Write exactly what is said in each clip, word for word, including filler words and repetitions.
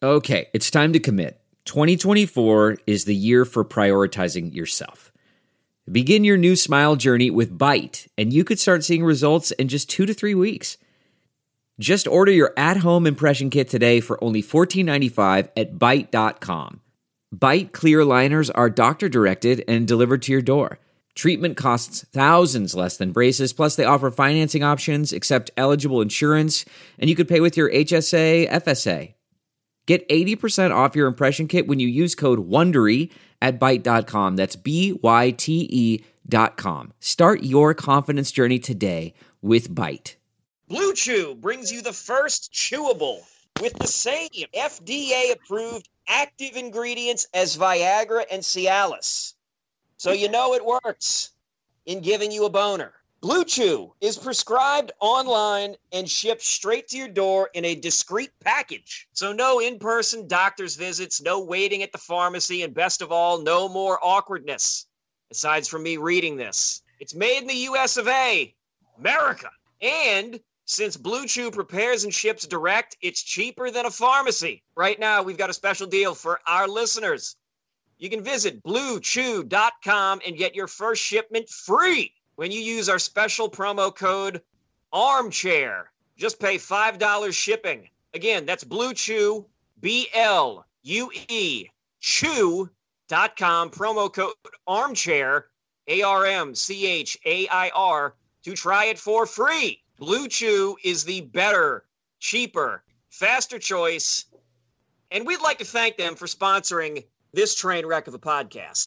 Okay, it's time to commit. twenty twenty-four is the year for prioritizing yourself. Begin your new smile journey with Byte, and you could start seeing results in just two to three weeks. Just order your at-home impression kit today for only fourteen ninety-five at byte dot com. Byte clear aligners are doctor-directed and delivered to your door. Treatment costs thousands less than braces, plus they offer financing options, accept eligible insurance, and you could pay with your H S A, F S A. Get eighty percent off your impression kit when you use code WONDERY at byte dot com. That's B Y T E dot com. Start your confidence journey today with Byte. Blue Chew brings you the first chewable with the same F D A-approved active ingredients as Viagra and Cialis. So you know it works in giving you a boner. Blue Chew is prescribed online and shipped straight to your door in a discreet package. So no in-person doctor's visits, no waiting at the pharmacy, and best of all, no more awkwardness. Aside from me reading this. It's made in the U S of A, America. And since Blue Chew prepares and ships direct, it's cheaper than a pharmacy. Right now, we've got a special deal for our listeners. You can visit blue chew dot com and get your first shipment free when you use our special promo code ARMCHAIR. Just pay five dollars shipping. Again, that's Blue Chew, B L U E, chew dot com, promo code ARMCHAIR, A R M C H A I R, to try it for free. Blue Chew is the better, cheaper, faster choice, and we'd like to thank them for sponsoring this train wreck of a podcast.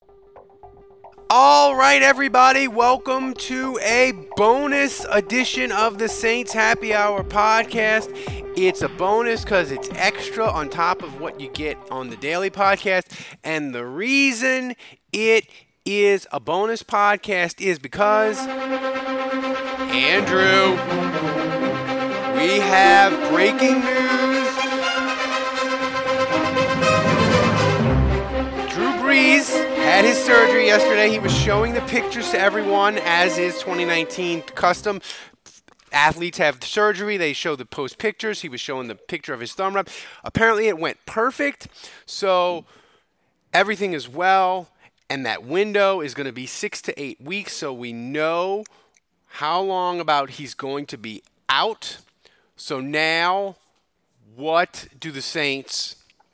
All right, everybody, welcome to a bonus edition of the Saints Happy Hour podcast. It's a bonus because it's extra on top of what you get on the daily podcast. And the reason it is a bonus podcast is because, Andrew, we have breaking news. Drew Brees had his surgery yesterday. He was showing the pictures to everyone, as is twenty nineteen custom. Athletes have surgery. They show the post pictures. He was showing the picture of his thumb wrap. Apparently, it went perfect. So everything is well, and that window is going to be six to eight weeks. So we know how long about he's going to be out. So now, what do the Saints?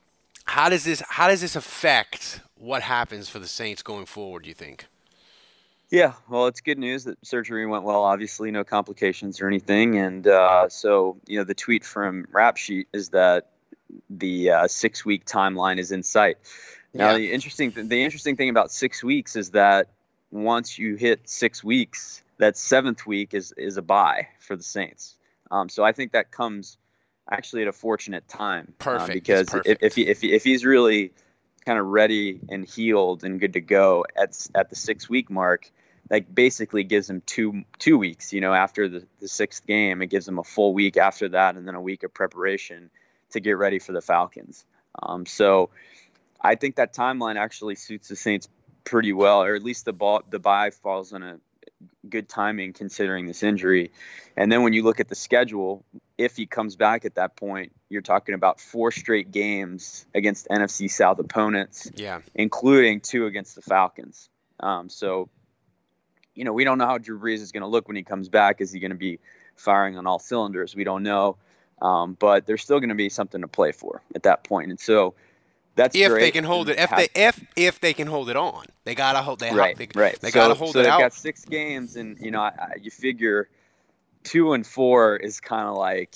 How does this? How does this affect what happens for the Saints going forward, do you think? Yeah, well, it's good news that surgery went well. Obviously, no complications or anything. And uh, so, you know, the tweet from Rap Sheet is that the uh, six-week timeline is in sight. Now, yeah. the interesting th- the interesting thing about six weeks is that once you hit six weeks, that seventh week is is a bye for the Saints. Um, so I think that comes actually at a fortunate time. Perfect. Uh, because perfect. if if, he, if he, if he's really kind of ready and healed and good to go at at the six week mark, that basically gives him two two weeks. You know, after the, the sixth game, it gives him a full week after that, and then a week of preparation to get ready for the Falcons. Um, so I think that timeline actually suits the Saints pretty well, or at least the ball, the bye falls on a good timing considering this injury. And then when you look at the schedule, if he comes back at that point, you're talking about four straight games against N F C South opponents, yeah, including two against the Falcons. Um, so, you know, we don't know how Drew Brees is going to look when he comes back. Is he going to be firing on all cylinders? We don't know. Um, but there's still going to be something to play for at that point. And so that's if great. they can hold it. If they if if they can hold it on, they gotta hold. They right, they, right. They so, gotta hold so it they've out. got six games, and you know, I, I, you figure two and four is kind of like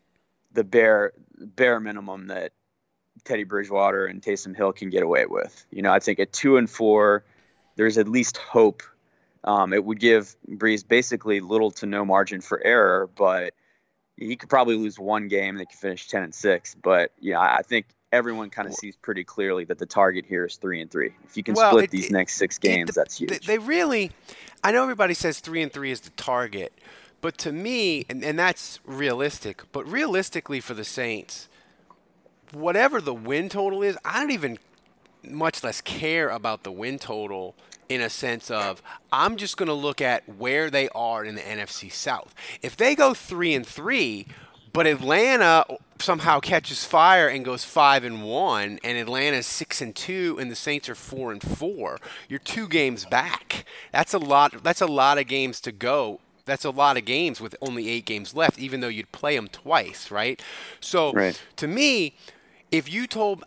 the bare bare minimum that Teddy Bridgewater and Taysom Hill can get away with. You know, I think at two and four, there's at least hope. Um, it would give Brees basically little to no margin for error, but he could probably lose one game. They could finish ten and six, but yeah, I think everyone kind of sees pretty clearly that the target here is three and three. If you can well, split it, these it, next six games, it, that's huge. They really, I know everybody says three and three is the target, but to me, and, and that's realistic, but realistically for the Saints, whatever the win total is, I don't even much less care about the win total in a sense of I'm just going to look at where they are in the N F C South. If they go three and three, But Atlanta somehow catches fire and goes five and one, and Atlanta's six and two, and the Saints are four and four. You're two games back. That's a lot. That's a lot of games to go. That's a lot of games with only eight games left, even though you'd play them twice, right? So right. to me, if you told,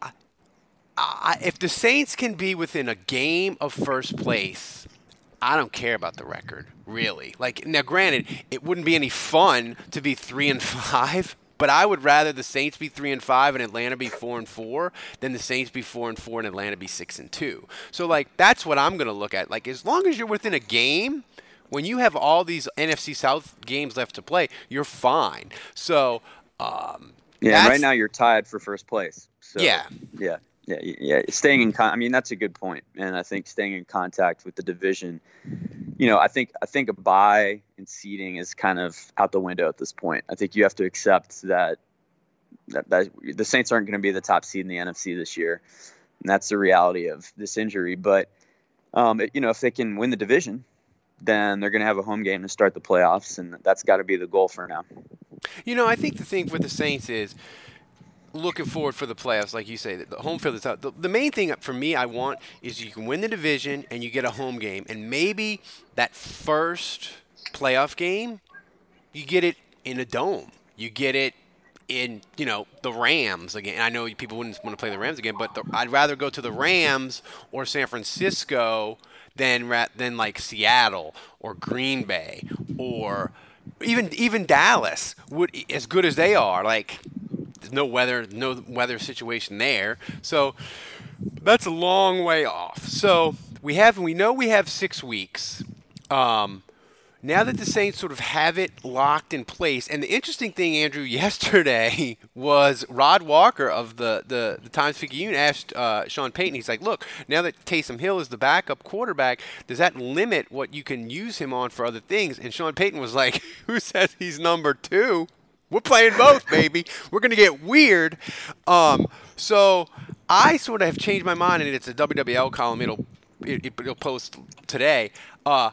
uh, if the Saints can be within a game of first place, I don't care about the record, really. Like, now, granted, it wouldn't be any fun to be three and five, but I would rather the Saints be three and five and Atlanta be four and four than the Saints be four and four and Atlanta be six and two. So, like, that's what I'm going to look at. Like, as long as you're within a game, when you have all these N F C South games left to play, you're fine. So, um, yeah, and right now you're tied for first place. So, yeah, yeah. Yeah, yeah. Staying in con- I mean, that's a good point, and I think staying in contact with the division, you know, I think I think a bye and seeding is kind of out the window at this point. I think you have to accept that that, that the Saints aren't going to be the top seed in the N F C this year, and that's the reality of this injury. But um, it, you know, if they can win the division, then they're going to have a home game to start the playoffs, and that's got to be the goal for now. You know, I think the thing with the Saints is, looking forward for the playoffs, like you say, the home field is out. The, the main thing for me I want is you can win the division and you get a home game. And maybe that first playoff game, you get it in a dome. You get it in, you know, the Rams again. I know people wouldn't want to play the Rams again, but the, I'd rather go to the Rams or San Francisco than, than like Seattle or Green Bay or even even Dallas. Would, as good as they are, like, there's no weather, no weather situation there. So that's a long way off. So we have, we know we have six weeks. Um, now that the Saints sort of have it locked in place, and the interesting thing, Andrew, yesterday was Rod Walker of the, the, the Times-Picayune asked uh, Sean Payton, he's like, look, now that Taysom Hill is the backup quarterback, does that limit what you can use him on for other things? And Sean Payton was like, who says he's number two? We're playing both, baby. We're going to get weird. Um, so I sort of have changed my mind, and it's a W W L column. It'll it, it'll post today. Uh,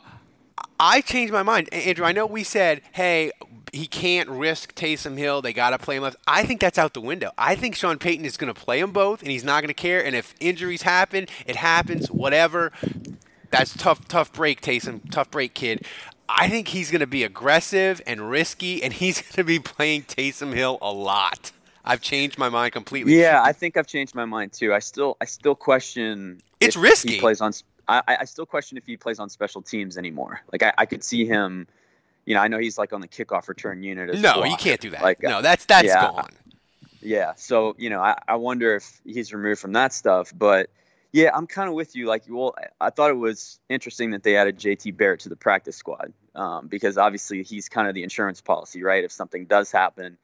I changed my mind. Andrew, I know we said, hey, he can't risk Taysom Hill. They got to play him left. I think that's out the window. I think Sean Payton is going to play them both, and he's not going to care. And if injuries happen, it happens, whatever. That's tough, tough break, Taysom. Tough break, kid. I think he's going to be aggressive and risky, and he's going to be playing Taysom Hill a lot. I've changed my mind completely. Yeah, I think I've changed my mind too. I still, I still question. It's if risky. He plays on. I, I still question if he plays on special teams anymore. Like I, I could see him. You know, I know he's like on the kickoff return unit. As no, blocker. You can't do that. Like, no, that's that's yeah, gone. Yeah. So you know, I, I wonder if he's removed from that stuff, but. Yeah, I'm kind of with you. Like, well, I thought it was interesting that they added J T Barrett to the practice squad um, because obviously he's kind of the insurance policy, right? If something does happen,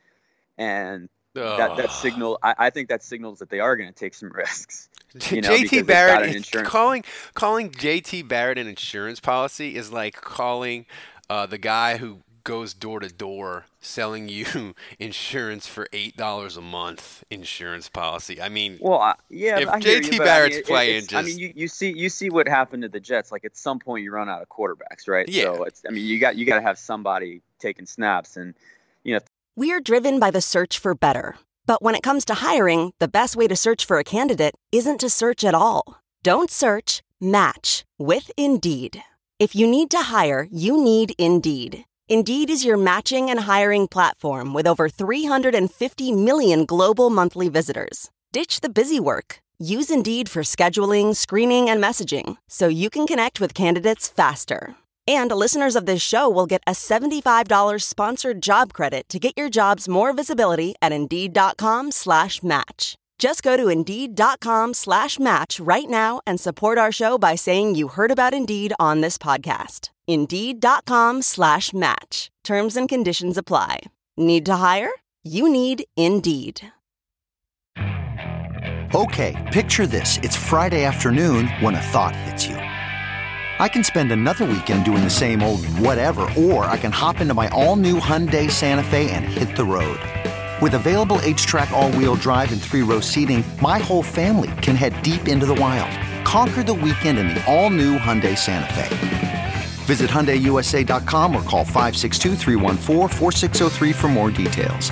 and that that signal, I, I think that signals that they are going to take some risks. You know, J T Barrett insurance- calling calling J T Barrett an insurance policy is like calling uh, the guy who goes door to door selling you insurance for eight dollars a month insurance policy. I mean, well, I, yeah, if I hear J T you, Barrett's I mean, it, playing, just I mean, you, you see, you see what happened to the Jets. Like at some point, you run out of quarterbacks, right? Yeah. So it's, I mean, you got you got to have somebody taking snaps, and you know. We're driven by the search for better, but when it comes to hiring, the best way to search for a candidate isn't to search at all. Don't search. Match with Indeed. If you need to hire, you need Indeed. Indeed is your matching and hiring platform with over three hundred fifty million global monthly visitors. Ditch the busy work. Use Indeed for scheduling, screening, and messaging so you can connect with candidates faster. And listeners of this show will get a seventy-five dollars sponsored job credit to get your jobs more visibility at Indeed.com slash match. Just go to Indeed.com slash match right now and support our show by saying you heard about Indeed on this podcast. Indeed.com slash match. Terms and conditions apply. Need to hire? You need Indeed. Okay, picture this. It's Friday afternoon when a thought hits you. I can spend another weekend doing the same old whatever, or I can hop into my all-new Hyundai Santa Fe and hit the road. With available H-Track all-wheel drive and three-row seating, my whole family can head deep into the wild. Conquer the weekend in the all-new Hyundai Santa Fe. Visit Hyundai U S A dot com or call five six two, three one four, four six zero three for more details.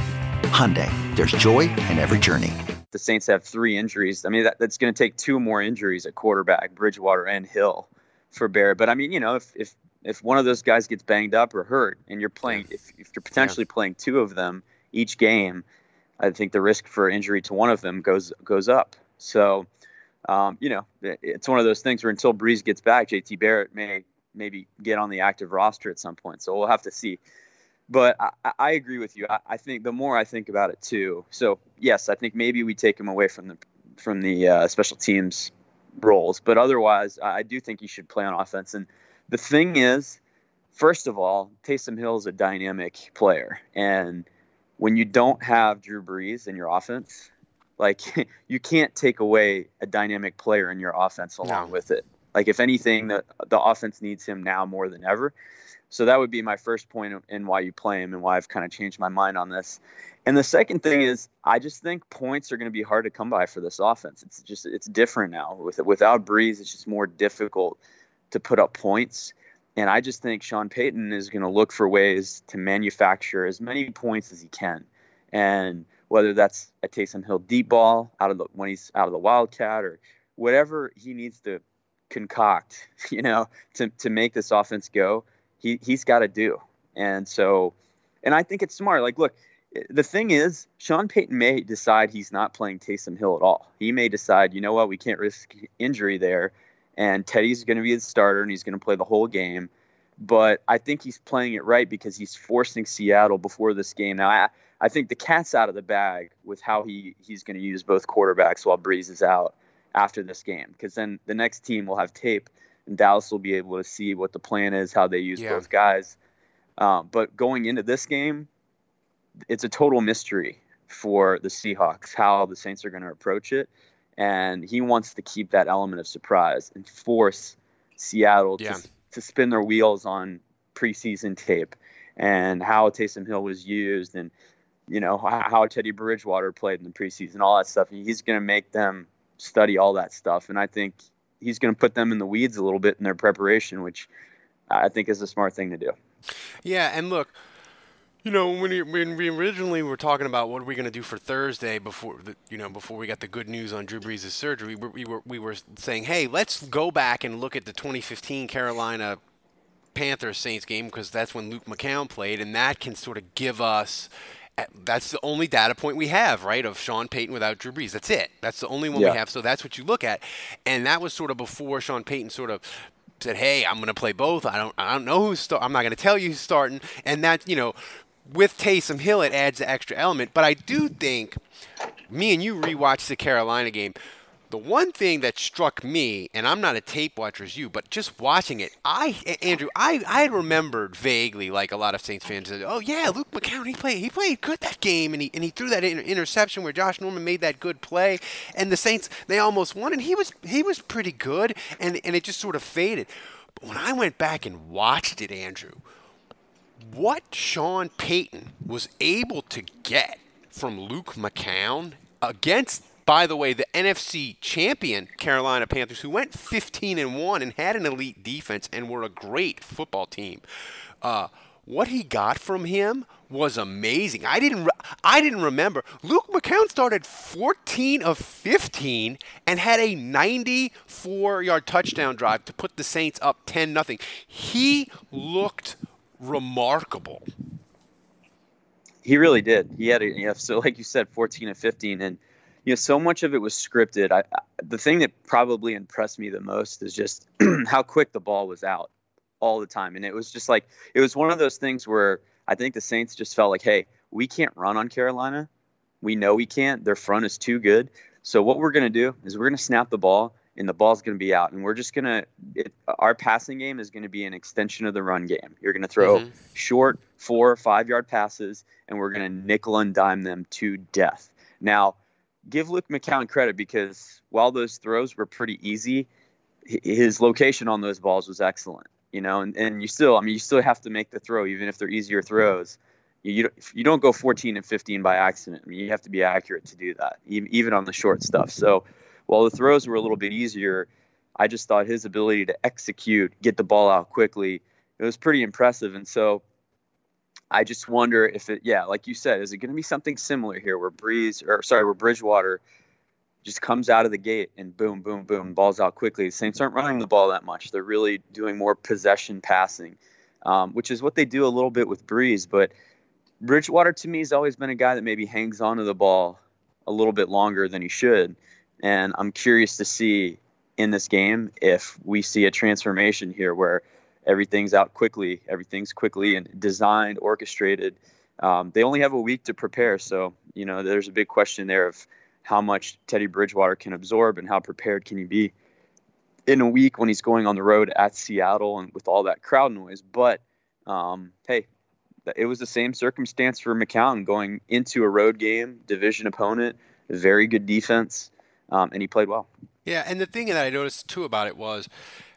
Hyundai, there's joy in every journey. The Saints have three injuries. I mean, that, that's going to take two more injuries at quarterback, Bridgewater and Hill, for Barrett. But I mean, you know, if if if one of those guys gets banged up or hurt, and you're playing, if, if you're potentially yeah. playing two of them each game, I think the risk for injury to one of them goes goes up. So, um, you know, it's one of those things where until Brees gets back, J T Barrett may maybe get on the active roster at some point. So we'll have to see. But I, I agree with you. I, I think the more I think about it too. So yes, I think maybe we take him away from the from the uh, special teams roles. But otherwise, I do think he should play on offense. And the thing is, first of all, Taysom Hill is a dynamic player, and when you don't have Drew Brees in your offense, like you can't take away a dynamic player in your offense along no. with it. Like if anything, the the offense needs him now more than ever. So that would be my first point in why you play him and why I've kind of changed my mind on this. And the second thing is, I just think points are going to be hard to come by for this offense. It's just it's different now. With without Brees, it's just more difficult to put up points. And I just think Sean Payton is going to look for ways to manufacture as many points as he can. And whether that's a Taysom Hill deep ball out of the when he's out of the Wildcat or whatever he needs to concoct, you know, to to make this offense go. He, he's got to do. And so, and I think it's smart. Like, look, the thing is, Sean Payton may decide he's not playing Taysom Hill at all. He may decide, you know what, we can't risk injury there. And Teddy's going to be the starter and he's going to play the whole game. But I think he's playing it right because he's forcing Seattle before this game. Now, I, I think the cat's out of the bag with how he, he's going to use both quarterbacks while Brees is out after this game. Because then the next team will have tape. And Dallas will be able to see what the plan is, how they use yeah. both guys. Um, but going into this game, it's a total mystery for the Seahawks, how the Saints are going to approach it. And he wants to keep that element of surprise and force Seattle yeah. to, to spin their wheels on preseason tape and how Taysom Hill was used and, you know, how Teddy Bridgewater played in the preseason, all that stuff. He's going to make them study all that stuff. And I think he's going to put them in the weeds a little bit in their preparation, which I think is a smart thing to do. Yeah, and look, you know, when we, when we originally were talking about what are we going to do for Thursday before, the, you know, before we got the good news on Drew Brees' surgery, we were, we were we were saying, hey, let's go back and look at the twenty fifteen Carolina Panthers Saints game because that's when Luke McCown played, and that can sort of give us. That's the only data point we have, right, of Sean Payton without Drew Brees. That's it. That's the only one yeah. we have. So that's what you look at. And that was sort of before Sean Payton sort of said, hey, I'm going to play both. I don't I don't know who's starting. I'm not going to tell you who's starting. And that, you know, with Taysom Hill, it adds the extra element. But I do think, me and you rewatched the Carolina game. The one thing that struck me, and I'm not a tape watcher as you, but just watching it, I, Andrew, I, I remembered vaguely, like a lot of Saints fans said, oh yeah, Luke McCown, he played, he played good that game, and he and he threw that inter- interception where Josh Norman made that good play, and the Saints, they almost won, and he was he was pretty good, and and it just sort of faded. But when I went back and watched it, Andrew, what Sean Payton was able to get from Luke McCown against, by the way, the N F C champion Carolina Panthers, who went fifteen and one and had an elite defense and were a great football team. Uh, what he got from him was amazing. I didn't re- I didn't remember. Luke McCown started fourteen of fifteen and had a ninety-four-yard touchdown drive to put the Saints up ten nothing. He looked remarkable. He really did. He had a, you know, so like you said, fourteen and fifteen, and you know, so much of it was scripted. I, I, the thing that probably impressed me the most is just how quick the ball was out all the time. And it was just like, it was one of those things where I think the Saints just felt like, hey, we can't run on Carolina. We know we can't. Their front is too good. So what we're going to do is we're going to snap the ball and the ball's going to be out. And we're just going to, our passing game is going to be an extension of the run game. You're going to throw mm-hmm. short four or five yard passes and we're going to nickel and dime them to death. Now, give Luke McCown credit because while those throws were pretty easy, his location on those balls was excellent, you know, and, and you still, I mean, you still have to make the throw, even if they're easier throws. You, you, don't, you don't go fourteen and fifteen by accident. I mean, you have to be accurate to do that, even, even on the short stuff. So while the throws were a little bit easier, I just thought his ability to execute, get the ball out quickly, it was pretty impressive. And so I just wonder if it, yeah, like you said, is it going to be something similar here where Breeze, or sorry, where Bridgewater just comes out of the gate and boom, boom, boom, balls out quickly. The Saints aren't running the ball that much. They're really doing more possession passing, um, which is what they do a little bit with Breeze. But Bridgewater, to me, has always been a guy that maybe hangs onto the ball a little bit longer than he should. And I'm curious to see in this game if we see a transformation here where everything's out quickly, everything's quickly and designed, orchestrated. Um, they only have a week to prepare. So, you know, there's a big question there of how much Teddy Bridgewater can absorb and how prepared can he be in a week when he's going on the road at Seattle and with all that crowd noise. But, um, hey, it was the same circumstance for McCown going into a road game, division opponent, very good defense, um, and he played well. Yeah, and the thing that I noticed, too, about it was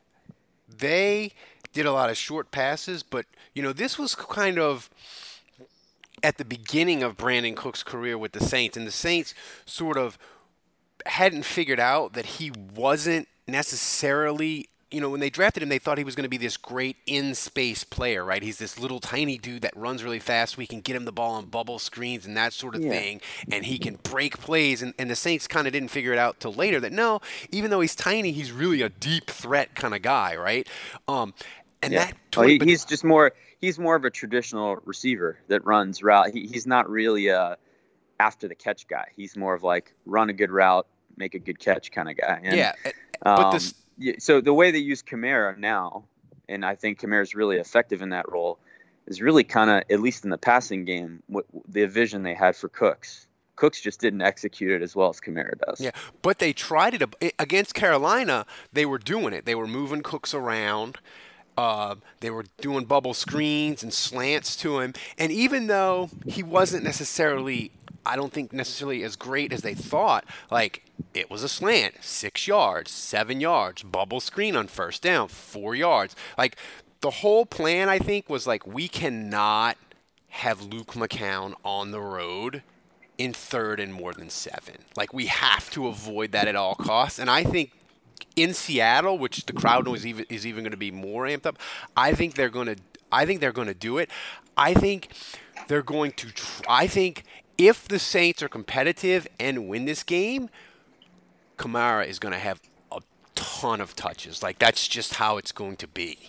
they did a lot of short passes, but, you know, this was kind of at the beginning of Brandon Cook's career with the Saints, and the Saints sort of hadn't figured out that he wasn't necessarily, you know, when they drafted him, they thought he was going to be this great in-space player, right? He's this little tiny dude that runs really fast. We can get him the ball on bubble screens and that sort of yeah. thing, and he can break plays. And, and the Saints kind of didn't figure it out till later that, no, even though he's tiny, he's really a deep threat kind of guy, right? Um, and yeah. that well, he, he's just more – he's more of a traditional receiver that runs route. He, he's not really a after-the-catch guy. He's more of like run a good route, make a good catch kind of guy. And, yeah, but um, this – so the way they use Kamara now, and I think Kamara is really effective in that role, is really kind of, at least in the passing game, what the vision they had for Cooks. Cooks just didn't execute it as well as Kamara does. Yeah, but they tried it against Carolina. They were doing it. They were moving Cooks around. Uh, they were doing bubble screens and slants to him. And even though he wasn't necessarily, I don't think necessarily as great as they thought, like it was a slant, six yards, seven yards, bubble screen on first down, four yards. Like the whole plan, I think, was like we cannot have Luke McCown on the road in third and more than seven. Like we have to avoid that at all costs. And I think in Seattle, which the crowd noise even, is even going to be more amped up, I think they're going to. I think they're going to do it. I think they're going to. Tr- I think if the Saints are competitive and win this game, Kamara is going to have a ton of touches. Like that's just how it's going to be.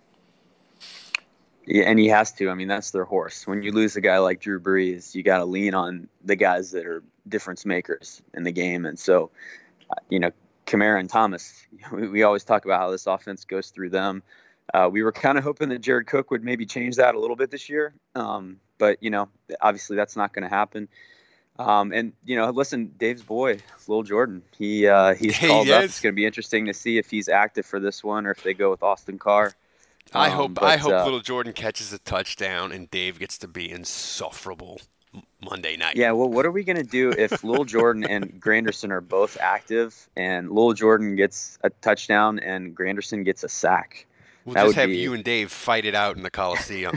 Yeah, and he has to. I mean, that's their horse. When you lose a guy like Drew Brees, you got to lean on the guys that are difference makers in the game. And so, you know, Kamara and Thomas, we, we always talk about how this offense goes through them. Uh, we were kind of hoping that Jared Cook would maybe change that a little bit this year. Um, but, you know, obviously that's not going to happen. Um, and, you know, listen, Dave's boy, Lil Jordan, he uh, he's called he up. It's going to be interesting to see if he's active for this one or if they go with Austin Carr. I um, hope but, I hope uh, Little Jordan catches a touchdown and Dave gets to be insufferable Monday night. Yeah, well, what are we going to do if Lil Jordan and Granderson are both active and Lil Jordan gets a touchdown and Granderson gets a sack? We'll That just would have be... you and Dave fight it out in the Coliseum.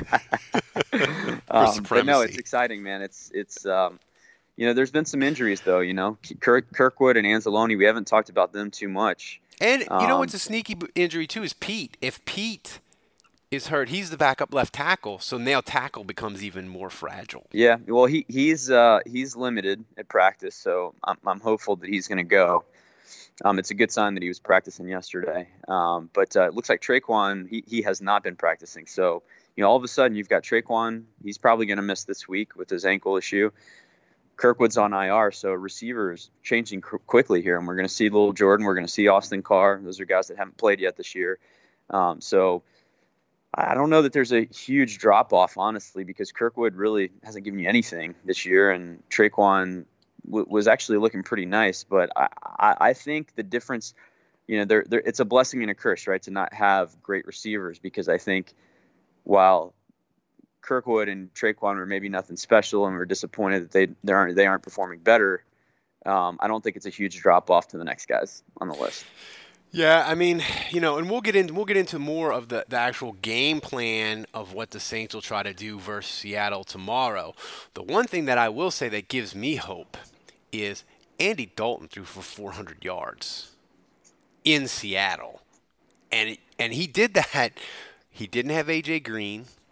For um, supremacy. but no, it's exciting, man. It's, it's um, you know, there's been some injuries, though, you know. Kirk, Kirkwood and Anzalone, we haven't talked about them too much. And you know um, what's a sneaky b- injury, too, is Pete. If Pete is hurt, he's the backup left tackle, so now tackle becomes even more fragile. Yeah, well, he he's uh, he's limited at practice, so I'm, I'm hopeful that he's going to go. Um, it's a good sign that he was practicing yesterday. Um, but uh, it looks like Traquan, he, he has not been practicing. So, you know, all of a sudden you've got Traquan. He's probably going to miss this week with his ankle issue. Kirkwood's on I R, so receivers changing qu- quickly here. And we're going to see Lil Jordan. We're going to see Austin Carr. Those are guys that haven't played yet this year. Um, so I don't know that there's a huge drop-off, honestly, because Kirkwood really hasn't given you anything this year. And Traquan was actually looking pretty nice, but I, I, I think the difference, you know, there, there, it's a blessing and a curse, right, to not have great receivers, because I think while Kirkwood and Traquan were maybe nothing special and we're disappointed that they they aren't they aren't performing better, um, I don't think it's a huge drop off to the next guys on the list. Yeah, I mean, you know, and we'll get into we'll get into more of the, the actual game plan of what the Saints will try to do versus Seattle tomorrow. The one thing that I will say that gives me hope is Andy Dalton threw for four hundred yards in Seattle. And and he did that. He didn't have A J Green.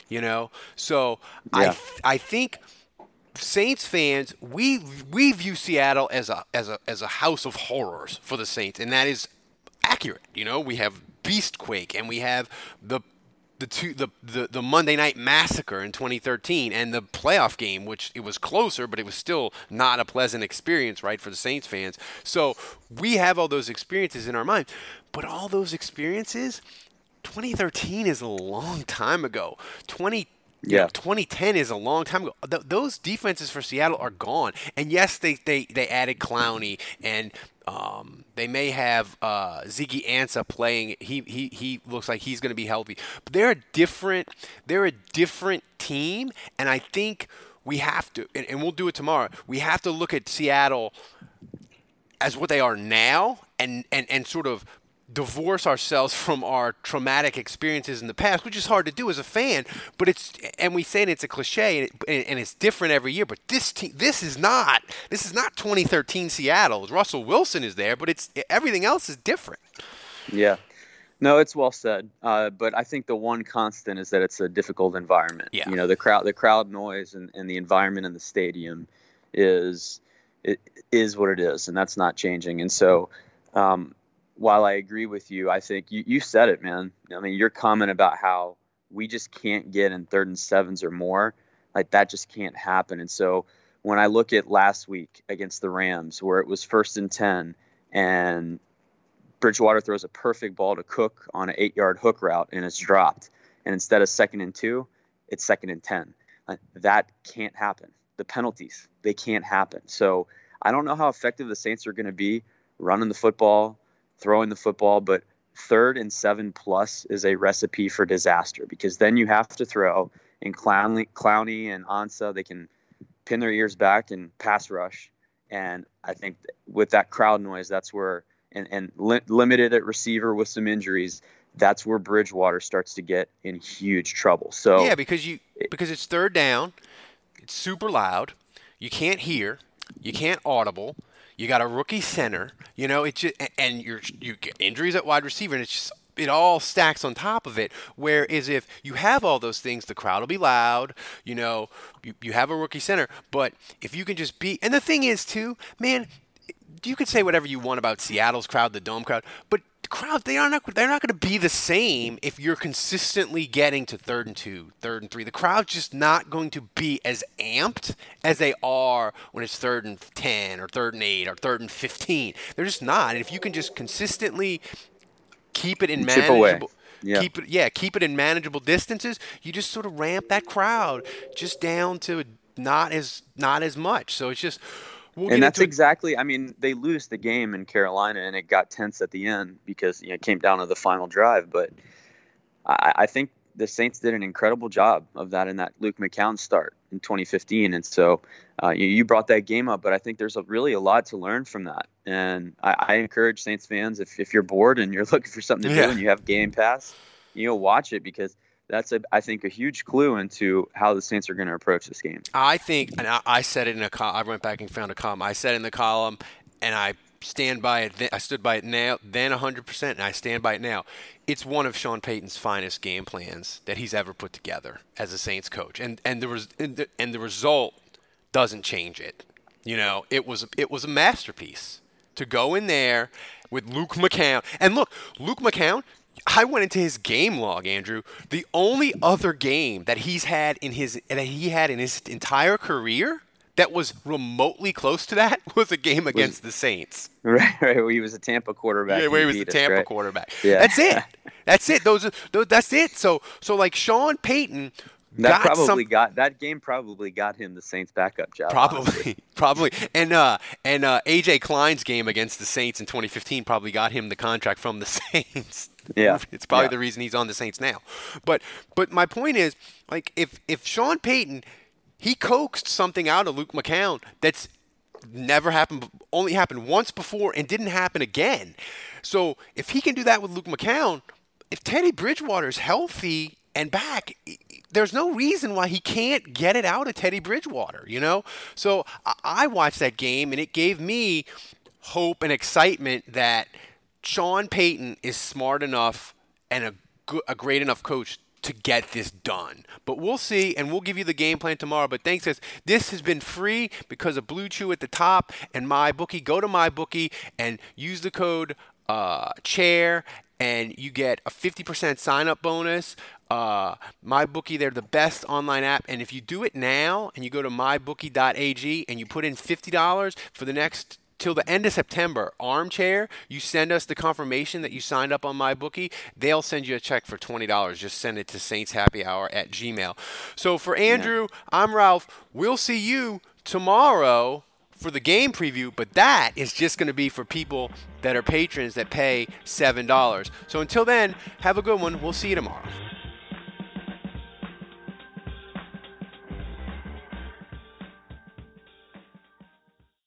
you know? So Yeah. I th- I think Saints fans, we we view Seattle as a as a as a house of horrors for the Saints, and that is accurate. You know, we have Beastquake, and we have the the two the, the the Monday Night Massacre in twenty thirteen, and the playoff game, which it was closer, but it was still not a pleasant experience, right, for the Saints fans. So we have all those experiences in our mind, but all those experiences, twenty thirteen is a long time ago. twenty You Yeah. know, twenty ten is a long time ago. Th- those defenses for Seattle are gone. And yes, they, they, they added Clowney, and um, they may have uh, Ziggy Ansah playing. He he he looks like he's going to be healthy. But they're a different they're a different team, and I think we have to, and, and we'll do it tomorrow. We have to look at Seattle as what they are now, and and and sort of divorce ourselves from our traumatic experiences in the past, which is hard to do as a fan. But it's, and we say it's a cliche, and, it, and it's different every year. But this team, this is not, this is not twenty thirteen Seattle. Russell Wilson is there, but it's everything else is different. Yeah. No, it's well said. Uh, but I think the one constant is that it's a difficult environment. Yeah. You know, the crowd, the crowd noise, and, and the environment in the stadium is it is what it is, and that's not changing. And so, um, while I agree with you, I think you, you said it, man. I mean, your comment about how we just can't get in third and sevens or more, like that just can't happen. And so when I look at last week against the Rams, where it was first and ten, and Bridgewater throws a perfect ball to Cook on an eight-yard hook route, and it's dropped. And instead of second and two, it's second and ten. Like, that can't happen. The penalties, they can't happen. So I don't know how effective the Saints are going to be running the football, throwing the football, but third and seven plus is a recipe for disaster, because then you have to throw, and Clowney, Clowney and Ansah, they can pin their ears back and pass rush. And I think with that crowd noise, that's where, and, and li- limited at receiver with some injuries, that's where Bridgewater starts to get in huge trouble. So yeah, because you because it's third down, it's super loud, you can't hear, you can't audible. You got a rookie center, you know, it's just, and you're, you get injuries at wide receiver, and it's just, it all stacks on top of it. Whereas if you have all those things, the crowd will be loud, you know, you, you have a rookie center. But if you can just be, and the thing is too, man, you could say whatever you want about Seattle's crowd, the dome crowd, but the crowd, they are not, they're not going to be the same if you're consistently getting to third and two, third and three. The crowd's just not going to be as amped as they are when it's third and ten or third and eight or third and fifteen. They're just not. And if you can just consistently keep it in Chip away. manageable, Yeah. keep it, yeah, keep it in manageable distances, you just sort of ramp that crowd just down to not as not as much. So it's just. We'll and that's into- exactly, I mean, they lose the game in Carolina, and it got tense at the end because, you know, it came down to the final drive. But I, I think the Saints did an incredible job of that in that Luke McCown start in twenty fifteen. And so uh, you, you brought that game up, but I think there's a, really a lot to learn from that. And I, I encourage Saints fans, if, if you're bored and you're looking for something to Yeah. do and you have Game Pass, you know, watch it, because that's, a, I think, a huge clue into how the Saints are going to approach this game. I think, and I, I said it in a column, I went back and found a column. I said it in the column, and I stand by it. Then, I stood by it now, then one hundred percent, and I stand by it now. It's one of Sean Payton's finest game plans that he's ever put together as a Saints coach, and and the res, and the, and the result doesn't change it. You know, it was it was a masterpiece to go in there with Luke McCown, and look, Luke McCown. I went into his game log, Andrew. The only other game that he's had in his that he had in his entire career that was remotely close to that was a game against the Saints. Right, right. Where he was a Tampa quarterback. Yeah, where he and was the beat us, Tampa right? quarterback. Yeah. That's it. That's it. Those, are, those that's it. So so like Sean Payton That got probably some, got that game probably got him the Saints backup job. Probably, honestly. probably, and uh, and uh, A J Klein's game against the Saints in twenty fifteen probably got him the contract from the Saints. Yeah, it's probably yeah. the reason he's on the Saints now. But but my point is, like, if if Sean Payton, he coaxed something out of Luke McCown that's never happened, only happened once before, and didn't happen again. So if he can do that with Luke McCown, if Teddy Bridgewater's healthy and back, there's no reason why he can't get it out of Teddy Bridgewater, you know? So I, I watched that game, and it gave me hope and excitement that Sean Payton is smart enough and a, good, a great enough coach to get this done. But we'll see, and we'll give you the game plan tomorrow. But thanks, guys. This has been free because of Blue Chew at the top and MyBookie. Go to MyBookie and use the code uh, chair, and you get a fifty percent sign-up bonus. Uh, MyBookie, they're the best online app, and if you do it now and you go to my bookie dot a g and you put in fifty dollars for the next till the end of September, Armchair, you send us the confirmation that you signed up on MyBookie, they'll send you a check for twenty dollars. Just send it to saints happy hour at gmail. So for Andrew, yeah. I'm Ralph. We'll see you tomorrow for the game preview, but that is just going to be for people that are patrons that pay seven dollars. So until then, have a good one. We'll see you tomorrow.